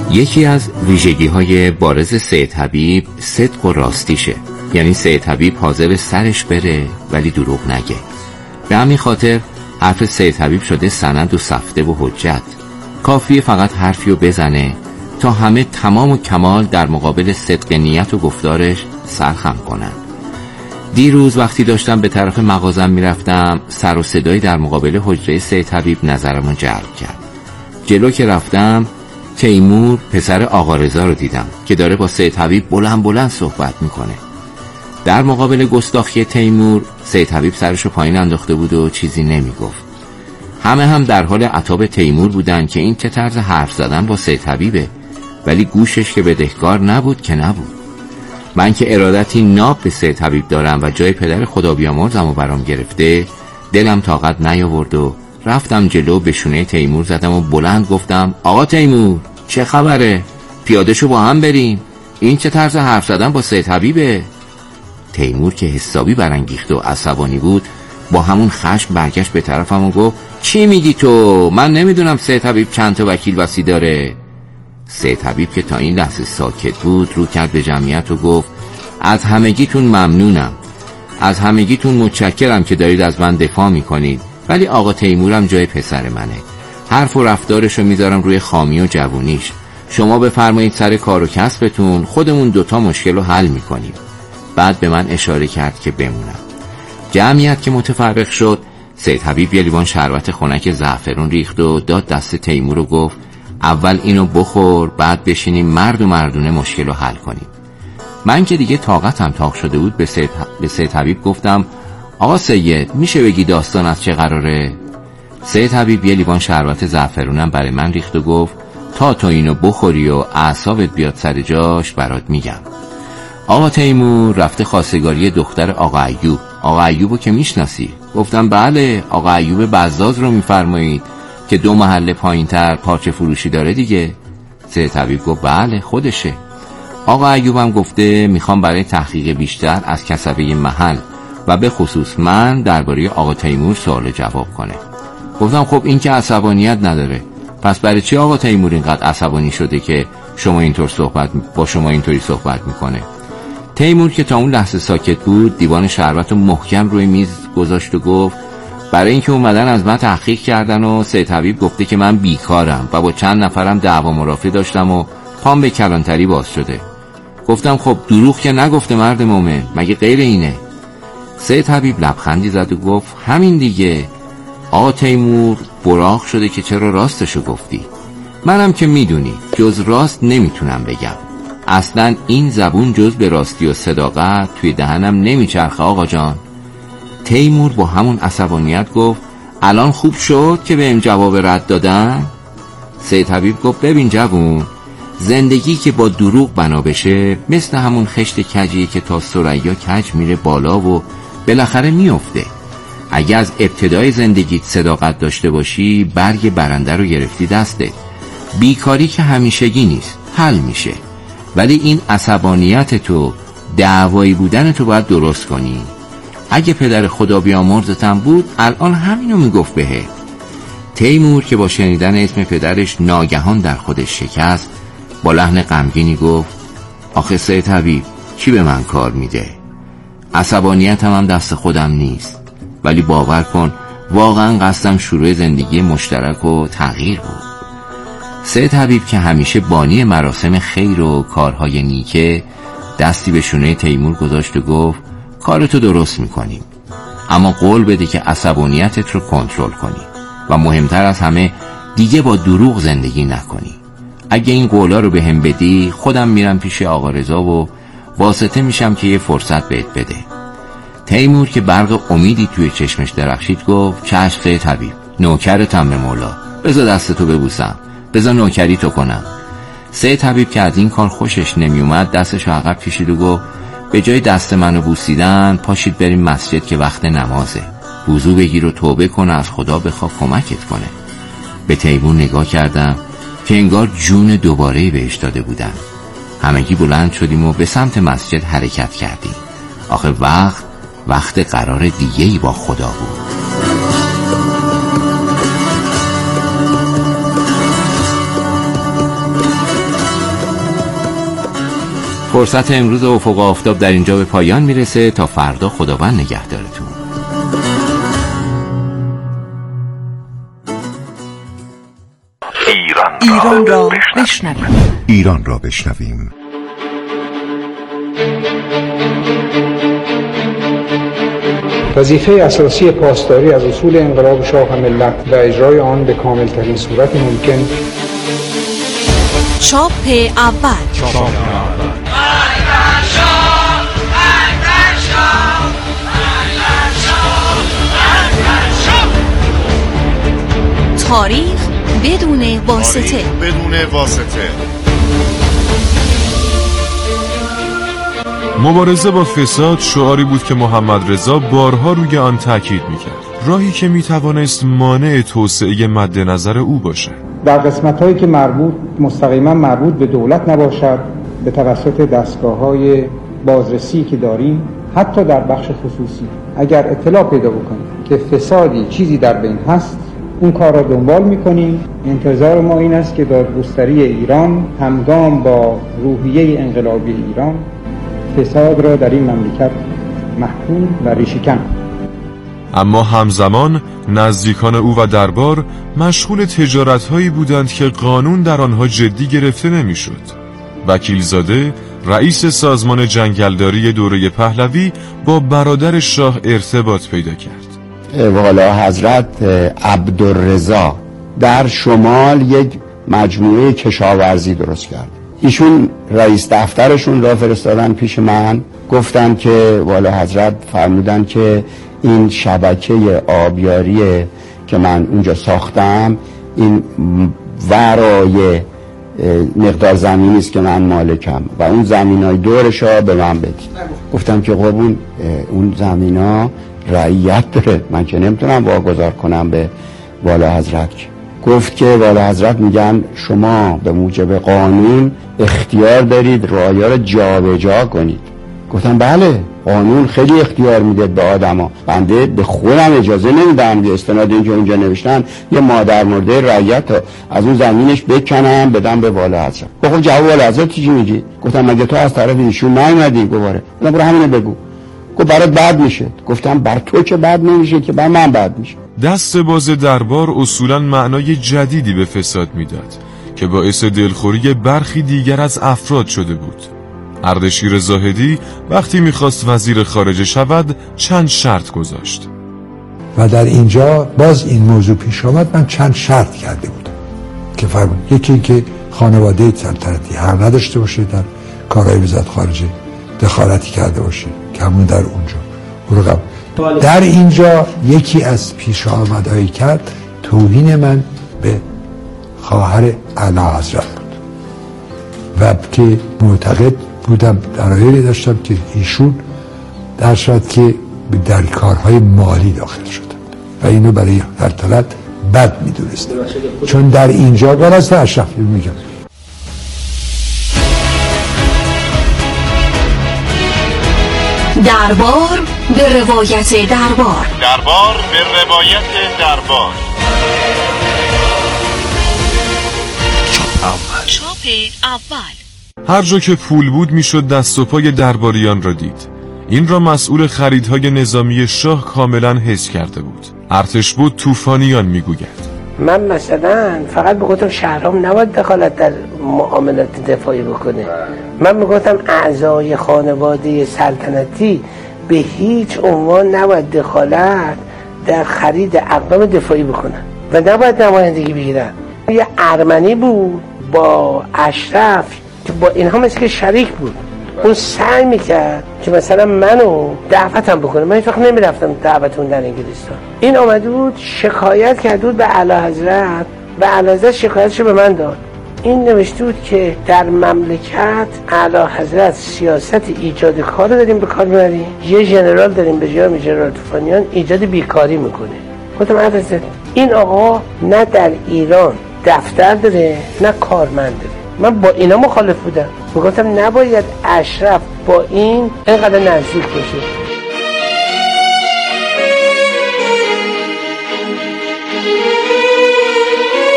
یکی از ویژگی‌های بارز سید حبیب صدق و راستیشه. یعنی سید حبیب حاضر سرش بره ولی دروغ نگه. به همین خاطر حرف سید حبیب شده سند و سفته و حجت. کافیه فقط حرفیو بزنه تا همه تمام و کمال در مقابل صدق نیت و گفتارش سرخم کنن. دیروز وقتی داشتم به طرف مغازم میرفتم، سر و صدایی در مقابل حجره سید حبیب نظرمو جلب کرد. جلو که رفتم، تیمور پسر آقا رضا رو دیدم که داره با سید حبیب بلند بلند صحبت میکنه. در مقابل گستاخی تیمور، سید حبیب سرشو پایین انداخته بود و چیزی نمیگفت. همه هم در حال عتاب تیمور بودن که این چه طرز حرف زدن با سید حبیبه، ولی گوشش که بدهکار نبود که نبود. من که ارادتی ناب به سید حبیب دارم و جای پدر خدا بیامرزم و برام گرفته، دلم طاقت نیاورد و رفتم جلو، به شونه تیمور زدم و بلند گفتم آقا تیمور چه خبره؟ پیاده شو با هم بریم. این چه طرز حرف زدن با سید حبیبه؟ تیمور که حسابی برانگیخته و عصبانی بود، با همون خشم برگشت به طرفم و گفت چی میگی تو؟ من نمیدونم سید حبیب چند تا وکیل وصی داره. سید حبیب که تا این لحظه ساکت بود، رو کرد به جمعیت و گفت از همگیتون ممنونم، از همگیتون متشکرم که دارید از من دفاع میکنید، ولی آقا تیمورم جای پسر منه. حرف و رفتارشو میذارم روی خامی و جوونیش. شما بفرمایید سر کار و کسبتون، خودمون دوتا مشکل رو حل میکنیم. بعد به من اشاره کرد که بمونم. جمعیت که متفرق شد، سید حبیب یه لیوان شربت خنک زعفرون ریخت و داد دست تیمور و گفت اول اینو بخور، بعد بشینیم مرد و مردونه مشکل رو حل کنیم. من که دیگه طاقتم تاق شده بود، به سید حبیب گفتم آقا سید میشه بگی داستان از چه قراره؟ سید حبیب یه لیوان شربت زعفرونم برای من ریخت و گفت تا تو اینو بخوری و اعصابت بیاد سر جاش برات میگم. آقا تیمور رفته خواستگاری دختر آقا ایوب. آقا ایوبو که میشناسی؟ گفتم بله، آقا ایوب بزاز رو میفرمایید که 2 محله پایینتر پارچه فروشی داره دیگه. سید حبیب گفت بله خودشه. آقا ایوبم گفته میخوام برای تحقیق بیشتر از کسبه محل و به خصوص من درباره آقا تیمور سوال جواب کنه. گفتم خب این که عصبانیت نداره، پس برای چی آقا تیمور اینقدر عصبانی شده که با شما اینطوری صحبت میکنه؟ تیمور که تا اون لحظه ساکت بود، دیوان شربت رو محکم روی میز گذاشت و گفت برای اینکه اومدن از من تحقیق کردن و سید حبیب گفته که من بیکارم و با چند نفرم دعوا مرافعه داشتم و پام به کلانتری باز شده. گفتم خب دروغ که نگفته مرد مومن، مگه غیر اینه؟ سید حبیب لبخندی زد و گفت همین دیگه، آقا تیمور براق شده که چرا راستشو گفتی. منم که میدونی جز راست نمیتونم بگم. اصلا این زبون جز به راستی و صداقت توی دهنم نمیچرخه آقا جان. تیمور با همون عصبانیت گفت الان خوب شد که بهم جواب رد دادن؟ سید حبیب گفت ببین جوون، زندگی که با دروغ بنا بشه مثل همون خشت کجیه که تا ثریا کج میره بالا و بالاخره میفته. اگه از ابتدای زندگیت صداقت داشته باشی، برگ برنده رو گرفتی دستت. بیکاری که همیشگی نیست، حل میشه. ولی این عصبانیت تو، دعوایی بودن تو باید درست کنی. اگه پدر خدا بیامرزتم بود الان همینو میگفت بهت. تیمور که با شنیدن اسم پدرش ناگهان در خودش شکست، با لحن غمگینی گفت آخه سید حبیب کی به من کار میده؟ عصبانیتم هم دست خودم نیست، ولی باور کن واقعا قصدم شروع زندگی مشترک و تغییر بود. سید حبیب که همیشه بانی مراسم خیر و کارهای نیکه، دستی به شونه تیمور گذاشت و گفت کارتو درست میکنیم، اما قول بده که عصبانیتت رو کنترل کنی و مهمتر از همه دیگه با دروغ زندگی نکنی. اگه این قولا رو بهم بدی، خودم میرم پیش آقا رضا و واسطه میشم که یه فرصت بهت بده. تیمور که برق امیدی توی چشمش درخشید گفت چشم سید حبیب، نوکرتم به مولا، بذار دستتو ببوسم، بذار نوکری تو کنم. سید حبیب که از این کار خوشش نمیومد، دستشو عقب کشید و گفت به جای دست منو بوسیدن پاشید بریم مسجد که وقت نمازه، وضو بگیر و توبه کن، از خدا بخواه کمکت کنه. به تیمور نگاه کردم که انگار جون دوباره بهش داده بودن. همگی بلند شدیم و به سمت مسجد حرکت کردیم. آخه وقت قرار دیگه‌ای با خدا بود. فرصت امروز افق آفتاب در اینجا به پایان میرسه. تا فردا خداوند نگهدارتون. ایران را بشنویم. ایران را بشنویم. وظیفه اساسی پاسداری از اصول انقلاب شاه و ملت و اجرای آن به کاملترین صورت ممکن. چاپ اول. تاریخ بدون واسطه. مبارزه با فساد شعاری بود که محمد رضا بارها روی آن تاکید میکرد. راهی که میتوانست مانع توسعه مد نظر او باشد. در قسمت‌هایی که مستقیما مربوط به دولت نباشد، به توسط دستگاه‌های بازرسی که داریم، حتی در بخش خصوصی، اگر اطلاع پیدا بکنیم که فسادی چیزی در بین هست، اون کار را دنبال می‌کنیم. انتظار ما این است که دادگستری ایران همگام با روحیه انقلابی ایران فساد را در این مملکت محکوم و ریشه‌کن. اما همزمان نزدیکان او و دربار مشغول تجارت‌هایی بودند که قانون در آنها جدی گرفته نمی‌شد. وکیلزاده رئیس سازمان جنگلداری دوره پهلوی با برادر شاه ارتباط پیدا کرد. والا حضرت عبدالرضا در شمال یک مجموعه کشاورزی درست کرد. ایشون رئیس دفترشون را فرستادن پیش من، گفتن که والا حضرت فرمودن که این شبکه آبیاری که من اونجا ساختم این ورای مقدار زمینی است که من مالکم و اون زمینای دورش را به من بدید. گفتم که قربون اون زمینا رعیت داره، من که نمیتونم واگذار کنم به والا حضرت. گفت که والا حضرت میگن شما به موجب قانون اختیار دارید رعایا رو جابجا کنید. گفتم بله، قانون خیلی اختیار میده به آدما، بنده به خودم اجازه نمیدم به استناد اینجا نوشتن یه مادر مرده رعیت رو از اون زمینش بکنم بدم به والا حضرت. گفتم جواب والا حضرت چی میگی؟ گفتم مگه تو از طرف ایشون نیومدی؟ گفت برو همینو بگو. گفت برات بد میشه. گفتم بر تو که بد نمیشه که بر من بد میشه. دست باز دربار اصولاً معنای جدیدی به فساد میداد که باعث دلخوری برخی دیگر از افراد شده بود. اردشیر زاهدی وقتی میخواست وزیر خارجه شود چند شرط گذاشت و در اینجا باز این موضوع پیش آمد. من چند شرط کرده بودم که فرمود یکی که خانواده سلطنتی حق نداشته باشه در کارهای وزارت خارجه، دخالتی کرده باشه که همون در اونجا. در اینجا یکی از پیش آمدهایی کرد توهین من به خواهر اعلیحضرت بود و که معتقد بودم درایلی داشتم که ایشون در صورت که در کارهای مالی داخل شده و اینو برای سلطنت بد میدونست، چون در اینجا گراست اشرفی میگم. دربار به روایت دربار. چاپ اول. هر جا که پول بود میشد دست و پای درباریان را دید. این را مسئول خریدهای نظامی شاه کاملا حس کرده بود. ارتش بود طوفانیان میگوید من مثلا فقط بگفتم شهرام نباید دخالت در معاملات دفاعی بکنه. من میگفتم اعضای خانواده سلطنتی به هیچ عنوان نباید دخالت در خرید اقلام دفاعی بکنن و نباید نمایندگی بگیرن. یه ارمنی بود با اشرف که با اینها مثل که شریک بود. اون سعی میکرد که مثلا منو دعوتم بکنه. من هیچ وقت نمیرفتم دعوتون در انگلستان. این آمده بود شکایت کرده بود به اعلیحضرت و اعلیحضرت شکایتشو به من داد. این نوشته بود که در مملکت اعلیحضرت سیاست ایجاد کار رو داریم به کار میبریم، یه ژنرال داریم به جای ژنرال طوفانیان ایجاد بیکاری میکنه. گفتم اعلیحضرت این آقا نه در ایران دفتر داره نه کارمند داره. من با اینا مخالف بودم. میگفتم نباید اشرف با این اینقدر نزدیک باشه.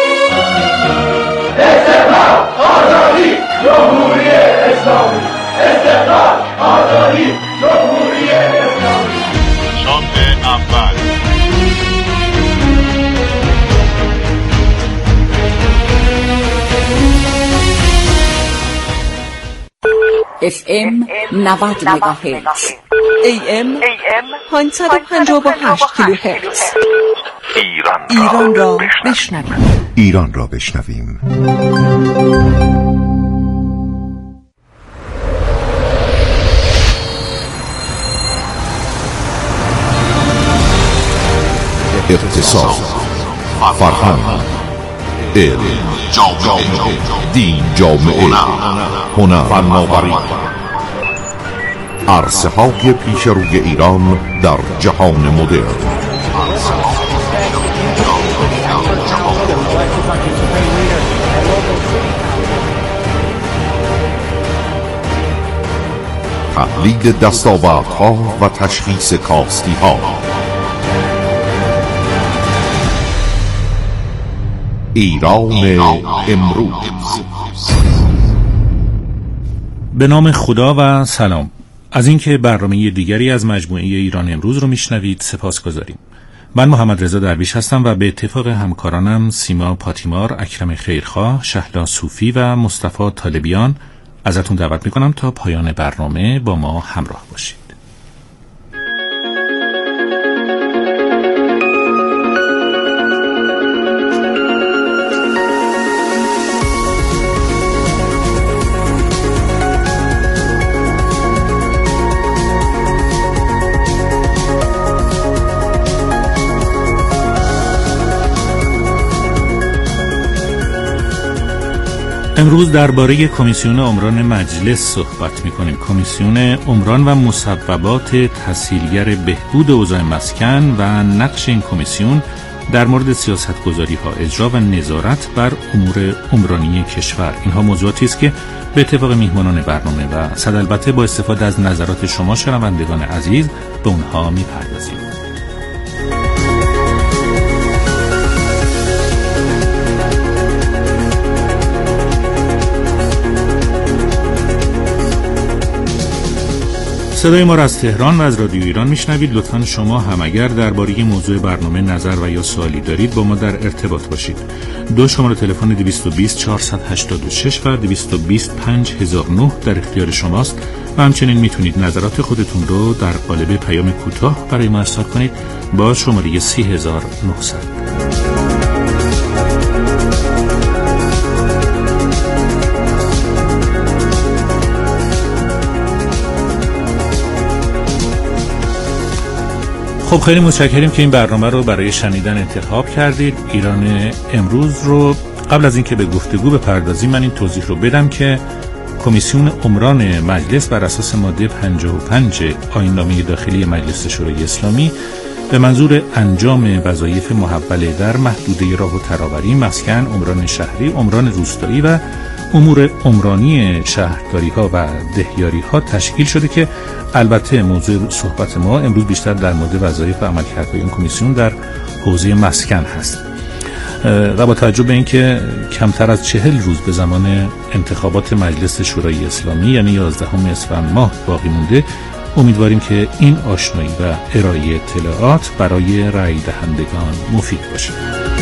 استقلال، آزادی، جمهوری اسلامی. آزادی جمهوری اسلامی. چاپ اول. FM 90 مگاهرتز، AM 558 کیلوهرتز. ایران را بشنویم. ایران را بشنویم. اقتصاد، فرهنگ، علم، دین، جامعه، هنر، فناوری، عرصه‌های پیش روی ایران در جهان مدرن. تحلیل دستاوردها و تشخیص کاستی‌ها. ایران امروز. به نام خدا و سلام. از اینکه برنامه دیگری از مجموعه ایران امروز رو میشنوید سپاسگزاریم. من محمد رضا درویش هستم و به اتفاق همکارانم سیما پاتیمار، اکرم خیرخواه، شهلا صوفی و مصطفی طالبیان ازتون دعوت میکنم تا پایان برنامه با ما همراه باشید. امروز درباره کمیسیون عمران مجلس صحبت می‌کنیم. کمیسیون عمران و مصوبات تسهیلگر بهبود اوضاع مسکن و نقش این کمیسیون در مورد سیاست‌گذاری‌ها، اجرا و نظارت بر امور عمرانی کشور. اینها موضوعاتی است که به اتفاق میهمانان برنامه و صد البته با استفاده از نظرات شما شنوندگان عزیز به اونها می‌پردازیم. صدای ما را از تهران و از رادیو ایران میشنوید. لطفاً شما هم اگر درباره موضوع برنامه نظر و یا سوالی دارید با ما در ارتباط باشید. دو شماره تلفن 220 486 و 220 5009 در اختیار شماست و همچنین میتونید نظرات خودتون رو در قالب پیام کوتاه برای ما ارسال کنید با شماره 30900. خب خیلی متشکریم که این برنامه رو برای شنیدن انتخاب کردید. ایران امروز رو قبل از اینکه به گفتگو بپردازیم من این توضیح رو بدم که کمیسیون عمران مجلس بر اساس ماده 55 آیین‌نامه داخلی مجلس شورای اسلامی به منظور انجام وظایف محوله در محدوده راه و ترابری، مسکن، عمران شهری، عمران روستایی و امور عمرانی شهرداری‌ها و دهیاری‌ها تشکیل شده که البته موضوع صحبت ما امروز بیشتر در مورد وظایف و عملکردهای این کمیسیون در حوزه مسکن هست و با توجه به اینکه کمتر از 40 روز به زمان انتخابات مجلس شورای اسلامی یعنی 11 اسفند ماه باقی مونده، امیدواریم که این آشنایی و ارائه اطلاعات برای رأی دهندگان مفید باشه.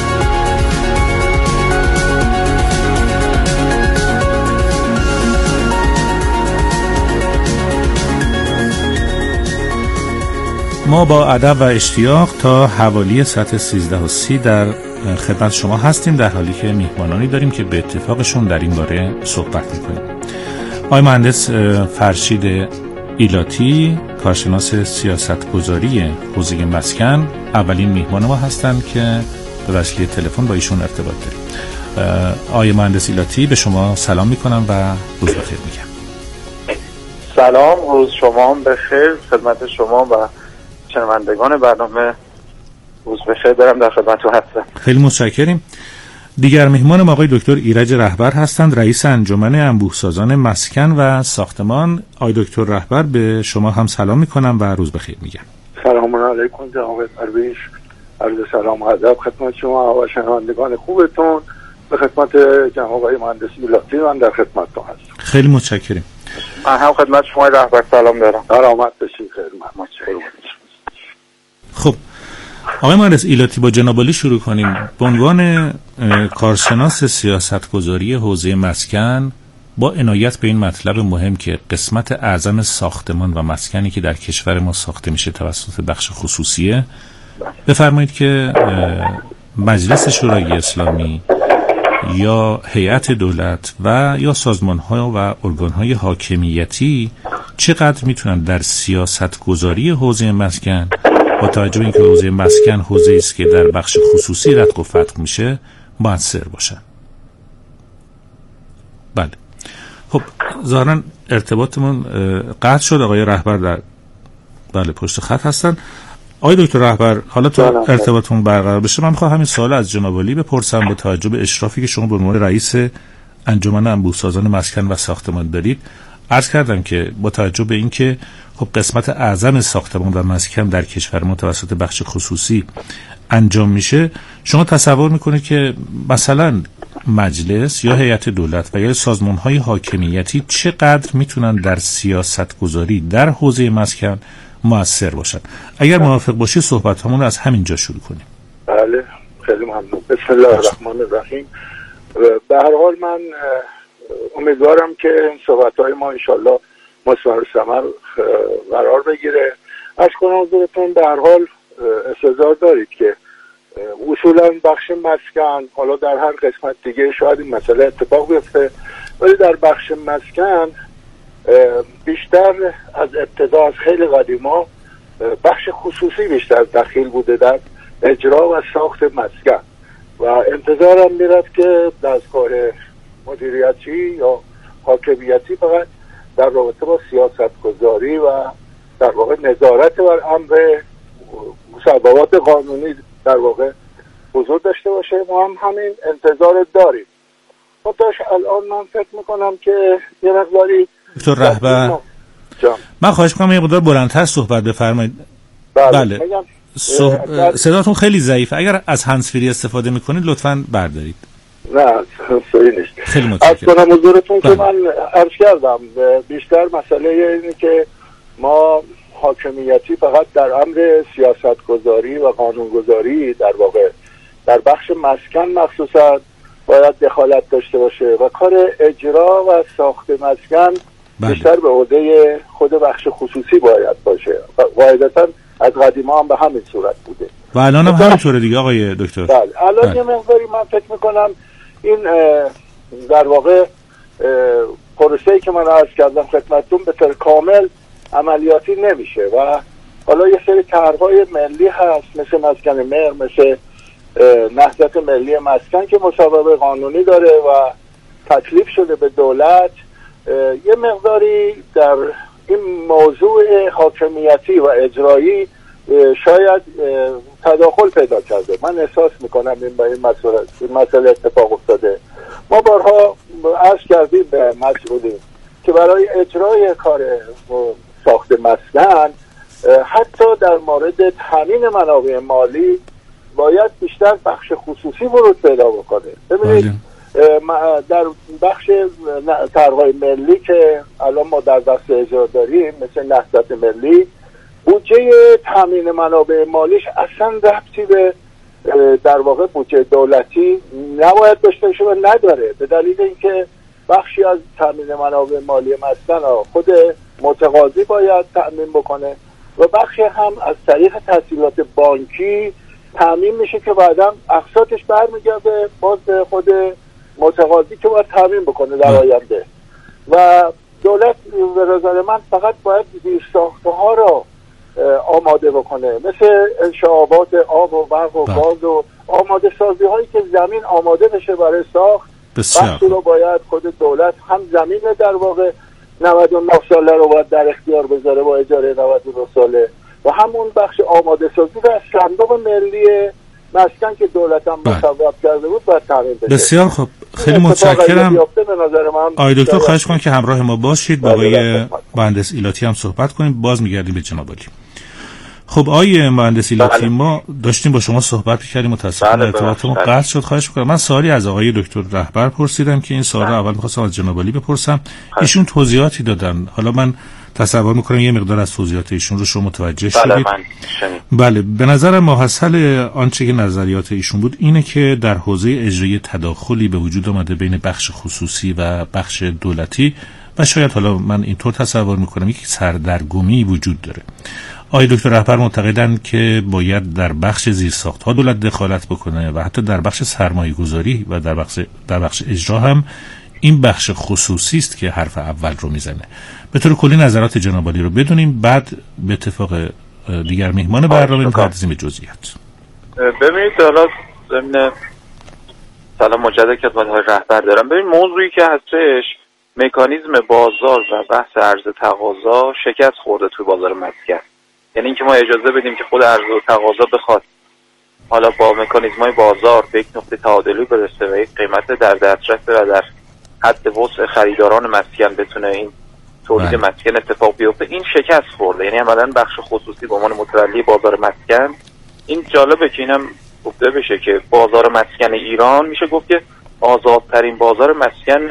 ما با ادب و اشتیاق تا حوالی ساعت 13:30 در خدمت شما هستیم، در حالی که میهمانانی داریم که به اتفاقشون در این باره صحبت میکنیم. آقای مهندس فرشید ایلاتی، کارشناس سیاستگذاری حوزه مسکن، اولین میهمان ما هستند که به وسیله تلفن با ایشون ارتباط داریم. آقای مهندس ایلاتی، به شما سلام میکنم و روز بخیر میگم. سلام، روز شما بخیر خدمت شما و شنوندگان برنامه. روز بخیر دارم، در خدمتتون هستم. خیلی متشکریم. دیگر مهمان ما آقای دکتر ایرج رهبر هستند، رئیس انجمن انبوه‌سازان مسکن و ساختمان. آقای دکتر رهبر، به شما هم سلام میکنم و روز بخیر میگم. سلام علیکم جناب درویش، عرض سلام و ادب خدمت شما و شنوندگان خوبتون. به خدمت جناب آقای مهندس ایلاتی من در خدمتتون هستم. خیلی متشکریم. من هم خدمت شما رهبر سلام دارم. سلامت باشید. خیلی متشکرم. خب آقای مهندس ایلاتی، با جناب عالی شروع کنیم. به عنوان کارشناس سیاستگذاری حوزه مسکن، با عنایت به این مطلب مهم که قسمت اعظم ساختمان و مسکنی که در کشور ما ساخته میشه توسط بخش خصوصیه، بفرمایید که مجلس شورای اسلامی یا هیئت دولت و یا سازمان‌ها و ارگان‌های حاکمیتی چقدر میتونن در سیاستگذاری حوزه مسکن، با توجه به اینکه حوزه مسکن حوزه‌ای است که در بخش خصوصی رتق و فتق میشه، مؤثر باشن. بله. خب ظاهراً ارتباطمون قطع شد. آقای رهبر در بله پشت خط هستن. آقای دکتر رهبر، حالا تا ارتباطمون برقرار بشه، من می‌خوام همین سوال از جناب عالی بپرسم با توجه به اشرافی که شما به عنوان رئیس انجمن انبوه‌سازان مسکن و ساختمان دارید. عرض کردم که با توجه به اینکه خب قسمت اعظم ساختمان و مسکن در کشور ما توسط بخش خصوصی انجام میشه، شما تصور میکنید که مثلا مجلس یا هیئت دولت و یا سازمان‌های حاکمیتی چقدر میتونن در سیاستگذاری در حوزه مسکن مؤثر باشن؟ اگر موافق باشی صحبتامون از همینجا شروع کنیم. بله، خیلی ممنون. بسم الله الرحمن الرحیم. به هر حال من امیدوارم که این صحبت‌های ما انشالله مثمر و ثمر قرار بگیره. از کنم حضورتون به هر حال استظهار دارید که اصولا بخش مسکن، حالا در هر قسمت دیگه شاید این مسئله اتفاق بیفته، ولی در بخش مسکن بیشتر از ابتدا، از خیلی قدیما، بخش خصوصی بیشتر دخیل بوده در اجرا و ساخت مسکن و انتظارم میرفت که دستگاه مدیریتی یا حاکمیتی فقط در رابطه با سیاست گذاری و در واقع نظارت بر امر مصوبات قانونی در واقع حضور داشته باشه. ما هم همین انتظار داریم. منتهاش الان من فکر میکنم که یه مقداری دکتر رهبر، من خواهش میکنم یه مقدار بلندتر صحبت بفرمایید. بله. صداتون خیلی ضعیفه. اگر از هندزفری استفاده میکنید لطفاً بردارید. نه صحیح نیست. خیلی متشکرم. از کنم حضورتون که من عرض کردم بیشتر مسئله اینه که ما حاکمیتی فقط در امر سیاست گذاری و قانون گذاری در واقع در بخش مسکن مخصوصا باید دخالت داشته باشه و کار اجرا و ساخت مسکن بیشتر به عهده خود بخش خصوصی باید باشه. قاعدتا از قدیما هم به همین صورت بوده و الان هم همینطوره دیگه آقای دکتر. بله. الان یه مقداری من فکر میکنم این در واقع پروسه‌ای که من عرض کردم خدمتتون به طور کامل عملیاتی نمیشه و حالا یه سری طرح‌های ملی هست مثل مسکن مهر، مثل نهضت ملی مسکن که مصوبه قانونی داره و تکلیف شده به دولت. یه مقداری در این موضوع حاکمیتی و اجرایی شاید تداخل پیدا کرده. من احساس میکنم این مسئله اتفاق افتاده. ما بارها عرض کردیم به مسئولین که برای اجرای کار ساخت مسکن حتی در مورد تامین منابع مالی باید بیشتر بخش خصوصی ورود پیدا بکنه. ببینید در بخش طرح‌های ملی که الان ما در دست اجرا داریم مثل نهضت ملی، بودجه تامین منابع مالیش اصلا ربطی به در واقع بودجه دولتی نباید داشته باشه و نداره، به دلیل اینکه بخشی از تامین منابع مالی مسکن خود متقاضی باید تامین بکنه و بخشی هم از طریق تسهیلات بانکی تامین میشه که بعداً اقساطش برمیگرده باز به خود متقاضی که باید تامین بکنه در آینده. و دولت به نظر من فقط باید زیرساخت‌ها را آماده بکنه، مثل انشعابات آب و برق و گاز و آماده سازی هایی که زمین آماده بشه برای ساخت. بخشی رو باید خود دولت هم زمین در واقع 99 ساله رو باید در اختیار بذاره با اجاره 99 ساله و همون بخش آماده سازی رو از صندوق ملی مسکن که دولت هم مصوب کرده بود باید تامین بشه. بسیار خوب، خیلی متشکرم. آقای دکتر خواهش کنم که همراه ما باشید، با آقای مهندس ایلاتی هم صحبت کنیم، باز میگردیم به جناب عالی. خب آقای مهندس ایلاتی، ما داشتیم با شما صحبت کردیم، متاسفانه ارتباطمون قطع شد. خواهش می‌کنم من سوالی از آقای دکتر رهبر پرسیدم که این سوال رو اول می‌خواستم از جناب عالی بپرسم. ایشون توضیحاتی دادن، حالا من تصور می‌کنم یه مقدار از توضیحات ایشون رو شما متوجه شدید. بله، به نظر ما حاصل آنچه که نظریات ایشون بود اینه که در حوزه اجرایی تداخلی به وجود آمده بین بخش خصوصی و بخش دولتی و شاید حالا من اینطور تصور می‌کنم یک سردرگمی وجود داره. آقای دکتر رهبر معتقدند که باید در بخش زیرساخت‌ها دولت دخالت بکنه و حتی در بخش سرمایه‌گذاری و در بخش اجرا هم این بخش خصوصی است که حرف اول رو میزنه. به طور کلی نظرات جناب عالی رو بدونیم، بعد به اتفاق دیگر میهمان برنامه می‌پردازیم به جزئیات. ببینید حالا ضمن سلام مجدد که آقای رهبر دارم. ببین موضوعی که هستش مکانیزم بازار و بحث عرضه تقاضا شکست خورده توی بازار مسکن. یعنی اینکه ما اجازه بدیم که خود عرضه و تقاضا بخواد حالا با مکانیزم‌های بازار به یک نقطه تعادلی برسه و یک قیمت در دسترس و در حد وسع خریداران مسکن بتونه این تولید مسکن اتفاق بیفته، این شکست خورده. یعنی عملاً بخش خصوصی به عنوان متولی بازار مسکن، این جالبه که اینم گفته بشه که بازار مسکن ایران میشه گفت که آزادترین بازار مسکن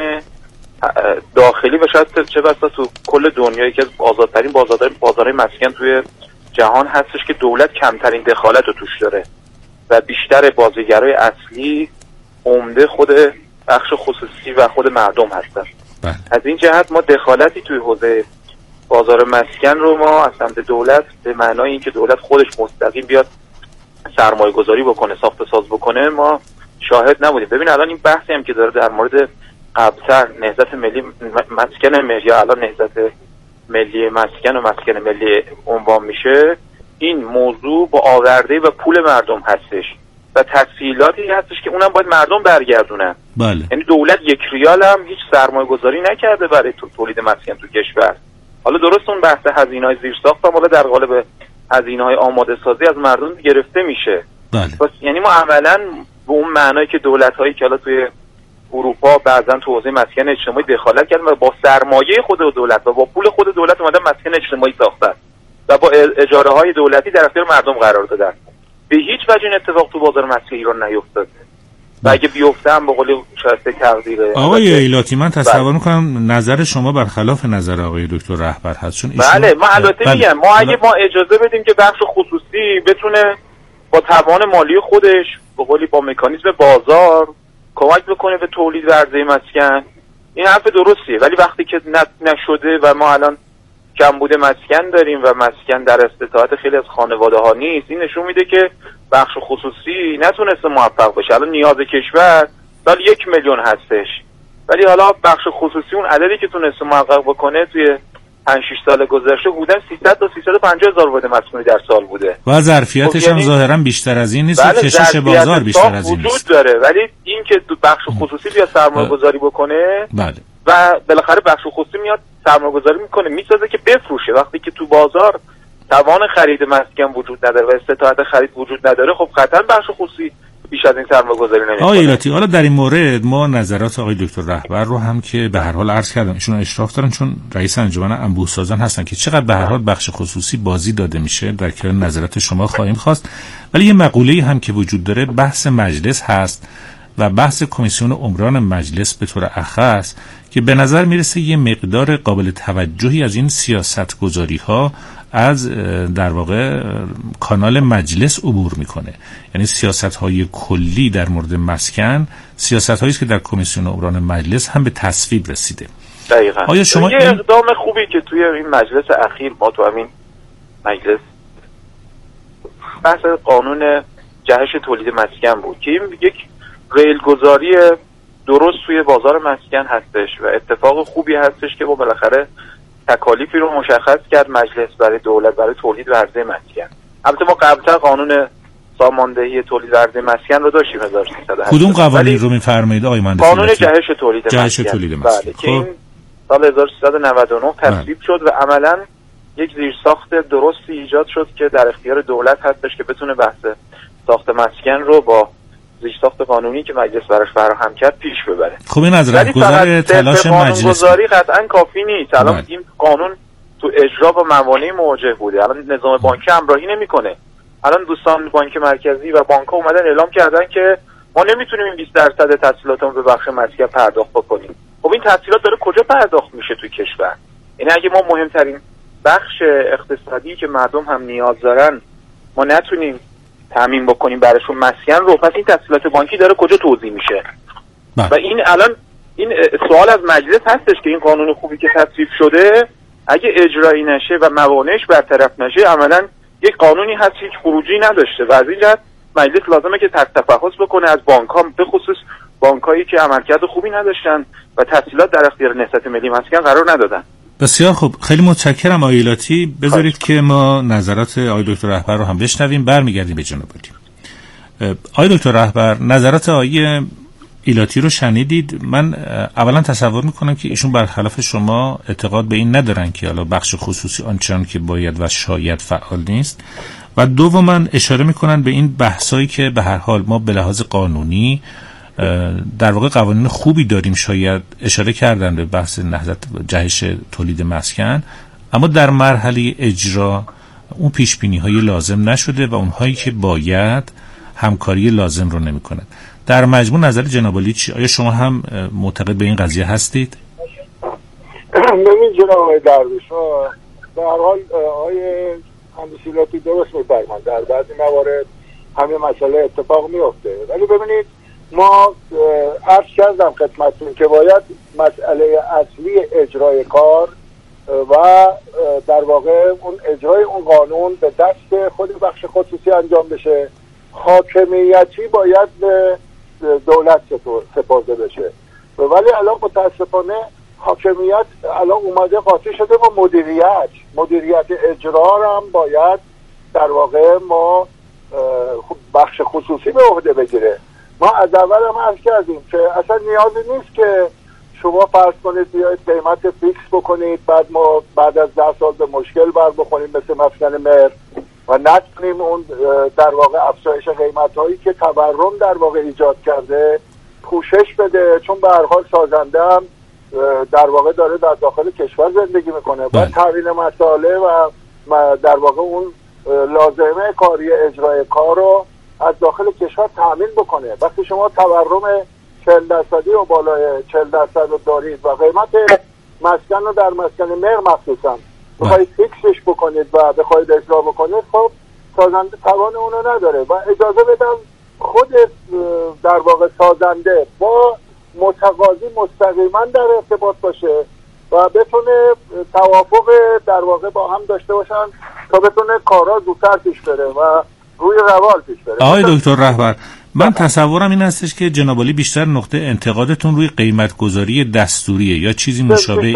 داخلی و شاید چه بسا تو کل دنیا یکی از آزادترین بازارهای مسکن توی جهان هستش که دولت کمترین دخالت رو توش داره و بیشتر بازیگرای اصلی عمده خود بخش خصوصی و خود مردم هستن. از این جهت ما دخالتی توی حوزه بازار مسکن رو ما از سمت دولت به معنای اینکه دولت خودش مستقیم بیاد سرمایه گذاری بکنه، ساخت ساز بکنه، ما شاهد نبودیم. ببین الان این بحثی هم که داره در مورد قبلتر نهضت ملی مسکن ملی یا الان نهضت ملی مسکن و مسکن ملی عنوان میشه، این موضوع با آورده و پول مردم هستش و تسهیلاتی هستش که اونم باید مردم برگردونن. بله. یعنی دولت 1 ریال هم هیچ سرمایه گذاری نکرده برای تولید مسکن تو کشور. حالا درست اون بحث هزینه‌های زیرساخت هم حالا در قالب هزینه‌های آماده سازی از مردم گرفته میشه. بله. پس یعنی ما عملاً به اون معنایی که دولت‌هایی که حالا توی اروپا بعضا تو حوزه مسکن اجتماعی دخالت کردن و با سرمایه خود دولت و با پول خود دولت اومدن مسکن اجتماعی ساختن و با اجاره‌های دولتی در اختیار مردم قرار دادن. به هیچ وجه این اتفاق تو بازار مسکن ایران نیفتاد. و اگه بیفته هم به قول شایسته تقدیره. آقای ایلاتی، من تصور می‌کنم نظر شما برخلاف نظر آقای دکتر رهبر هست، چون بله من البته میگم ما اگه ما اجازه بدیم که بخش خصوصی بتونه با توان مالی خودش به قولی با مکانیزم بازار کمک بکنه به تولید و عرضه مسکن، این حرف درستیه. ولی وقتی که نشده و ما الان کمبود مسکن داریم و مسکن در استطاعت خیلی از خانواده ها نیست، این نشون میده که بخش خصوصی نتونسته موفق بشه. الان نیاز کشور سال 1 میلیون هستش، ولی حالا بخش خصوصی اون عددی که تونسته محقق بکنه توی 5-6 سال گذشته بودن 300 تا 350 هزار واحد مسکونی در سال بوده و ظرفیتش هم ظاهرا بیشتر از این نیست. بله، کشش بازار بیشتر از این وجود نیست داره، ولی این که بخش خصوصی بیاد سرمایه گذاری بکنه بله. و بالاخره بخش خصوصی میاد سرمایه گذاری میکنه میسازه که بفروشه. وقتی که تو بازار توان خرید مسکن وجود نداره و استطاعت خرید وجود نداره، خب قطعا بخش خصوصی بیش از این سرمایه گذاری نمیکنه. آقای ایلاتی، حالا در این مورد ما نظرات آقای دکتر رهبر رو هم که به هر حال عرض کردم، ایشون اشراف دارن چون رئیس انجمن انبوه سازان هستن که چقدر به هر حال بخش خصوصی بازی داده میشه در کنار نظرات شما خواهیم خواست. ولی یه مقوله‌ای هم که وجود داره بحث مجلس هست و بحث کمیسیون عمران مجلس به طور اخص که به نظر میرسه یه مقدار قابل توجهی از این سیاست‌گذاری‌ها از در واقع کانال مجلس عبور میکنه. یعنی سیاست‌های کلی در مورد مسکن سیاست‌هایی است که در کمیسیون عمران مجلس هم به تصویب رسیده. دقیقاً. آیا شما یه اقدام خوبی که توی این مجلس اخیر ما تو همین مجلس بحث قانون جهش تولید مسکن بود که این یک ریلگذاری درست توی بازار مسکن هستش و اتفاق خوبی هستش که با بالاخره تکالیفی رو مشخص کرد مجلس برای دولت برای تولید و عرضه مسکن. البته ما قبلتر قانون ساماندهی تولید و عرضه مسکن رو داشتیم 1380. کدوم قوانین رو می‌فرمایید آقای مهندس؟ قانون جهش تولید مسکن. بله که این سال 1399 تصویب شد و عملاً یک زیرساخت درستی ایجاد شد که در اختیار دولت هستش که بتونه بحث ساخت مسکن رو با زیرساخت قانونی که مجلس براش فراهم کرد پیش ببره. خب این از راهگذر تلاش مجلس گذاری قطعا کافی نیست. الان این قانون تو اجرا با موانع مواجه بوده. الان نظام بانکی همراهی نمیکنه. الان دوستان بانک مرکزی و بانک‌ها اومدن اعلام کردن که ما نمیتونیم این 20% تسهیلاتمون به بخش مسکن پرداخت بکنیم. خب این تسهیلات داره کجا پرداخت میشه توی کشور؟ یعنی اگه ما مهمترین بخش اقتصادی که مردم هم نیاز دارن ما نتونیم تامین بکنیم براشون مسکن رو، پس این تسهیلات بانکی داره کجا توزیع میشه؟ و این الان این سوال از مجلس هستش که این قانون خوبی که تصویب شده اگه اجرایی نشه و موانعش برطرف نشه عملاً یک قانونی هست هیچ خروجی نداشته و از این جهت مجلس لازمه که تفحص بکنه از بانک‌ها، به خصوص بانکایی که عملکرد خوبی نداشتن و تسهیلات در اختیار نهضت ملی مسکن قرار ندادن. بسیار خوب، خیلی متشکرم آقای ایلاتی. بذارید که ما نظرات آقای دکتر رهبر رو هم بشنویم، برمیگردیم به جناب عالی. آقای دکتر رهبر، نظرات آقای ایلاتی رو شنیدید. من اولا تصور میکنم که ایشون برخلاف شما اعتقاد به این ندارن که حالا بخش خصوصی آنچنان که باید و شاید فعال نیست، و دوما اشاره میکنن به این بحثایی که به هر حال ما به لحاظ قانونی در واقع قوانین خوبی داریم، شاید اشاره کردن به بحث نهضت جهش تولید مسکن، اما در مرحله اجرا اون پیشبینی‌های لازم نشده و اونهایی که باید همکاری لازم رو نمی‌کنند. در مجموع نظر جناب عالی چی؟ آیا شما هم معتقد به این قضیه هستید؟ ببین جناب آقای درویش، در حال آقای همسیلاتی درست می‌فرمایند، در بعضی موارد همین مسئله اتفاق میفته، ولی ببینید ما عرض کردم خدمتتون که باید مسئله اصلی اجرای کار و در واقع اون اجرای اون قانون به دست خود بخش خصوصی انجام بشه. حاکمیتی باید به دولت سپرده بشه، ولی الان متاسفانه حاکمیت الان اومده قاطی شده با مدیریت اجرا هم باید در واقع ما بخش خصوصی به عهده بگیره. ما از اول هم عرض کردیم که اصلا نیازی نیست که شما فرض کنید بیاید قیمت فیکس بکنید بعد از 10 سال به مشکل بر بخوریم مثل مسکن مهر و نتونیم اون در واقع افزایش قیمت هایی که تورم در واقع ایجاد کرده پوشش بده، چون به هر حال سازنده هم در واقع داره در داخل کشور زندگی میکنه و تامین مسائل و در واقع اون لازمه کاری اجرای کار رو از داخل کشور تامین بکنه. وقتی شما تورم 40% و بالای 40% رو دارید و قیمت مسکن رو در مسکن مهر مخصوصا بخواید فیکسش بکنید و بخواید اجرا بکنید، خب سازنده توان اونو نداره و اجازه بدم خود در واقع سازنده با متقاضی مستقیما در ارتباط باشه و بتونه توافق در واقع با هم داشته باشن تا بتونه کارا زودتر پیش بره و روی روال پیش بره. آقای دکتر رهبر، من تصورم این هستش که جناب عالی بیشتر نقطه انتقادتون روی قیمت گذاری دستوریه یا چیزی مشابه،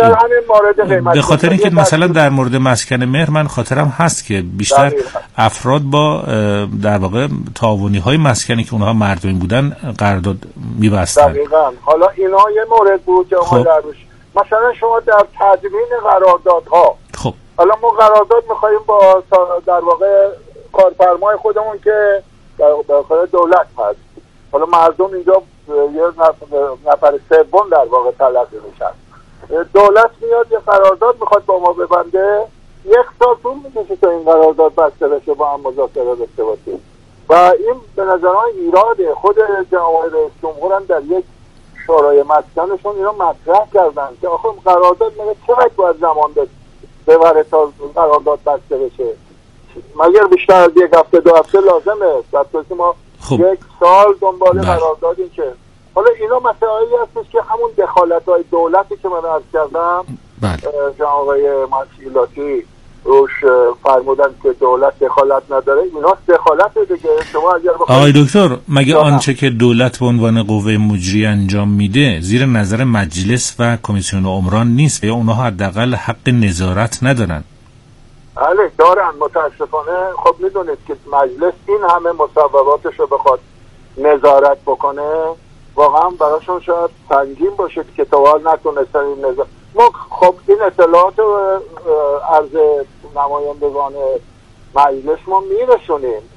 به خاطر اینکه مثلا در مورد مسکن مهر من خاطرم هست که بیشتر افراد با در واقع تعاونی های مسکنی که اونها مردمی بودن قرارداد می‌بستن. دقیقاً. حالا اینا یه مورد بود که ما مثلا شما در تضمین قراردادها، خب حالا ما قرارداد می‌خوایم با در واقع کارفرمای خودمون که داخل دولت هست، حالا مردم اینجا یه نفر سوم در واقع تلقی میشن، دولت میاد یه قرارداد میخواد با ما ببنده، 1 سال طول میکشه تا این قرارداد بسته بشه، با هم مذاکره داشته باشیم و این به نظر من ایراده. خود جناب رئیس جمهور هم در یک شورای مسکنشون اینا مطرح کردن که آخه قرارداد میگه چقدر باید زمان ببره تا قرارداد بسته بشه، مگر بیشتر از 1 هفته 2 هفته لازمه؟ درسته ما 1 سال دنبال قراردادیم که حالا اینا مسائلی هستش که همون دخالت‌های دولتی که من عرض کردم جناب آقای مسئولاتی روش فرمودن که دولت دخالت نداره، اینا دخالت دیگه. شما اگر آقای دکتر، مگه آنچه که دولت به عنوان قوه مجری انجام میده زیر نظر مجلس و کمیسیون عمران نیست یا اونها حداقل حق نظارت ندارن؟ بله دارن، متاسفانه. خب میدونید که مجلس این همه مصوباتش رو بخواد نظارت بکنه واقعا براشون شاید سنگین باشه که توال نتونستن این نظارت. ما خب این اطلاعات عرض نمایندگان مجلس ما میرسونیم،